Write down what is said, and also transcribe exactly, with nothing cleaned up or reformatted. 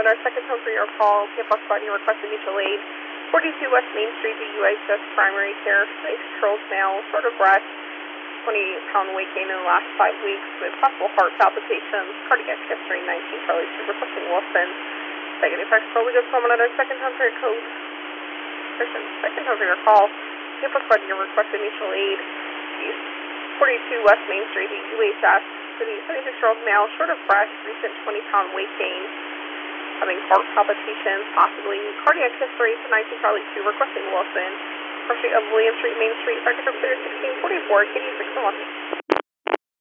our second home for your call. Campus button, you requested mutual aid. forty-two West Main Street, the U H S Primary Care. Face controls now, short of breath. twenty pound weight gain in the last five weeks with possible heart palpitations. Cardiac history, nineteen Charlie two, requesting Wilson. Negative X, probably good someone at our second home for your code. Second home for your call. Campus button, you requested mutual aid. forty-two West Main Street, the U H S. City, seventy-six year old male, short of breath, recent twenty pound weight gain, having heart palpitations, possibly cardiac history, nineteen Charlie two, requesting Wilson. Street of William Street, Main Street, record clear sixteen forty-four, Katie six one.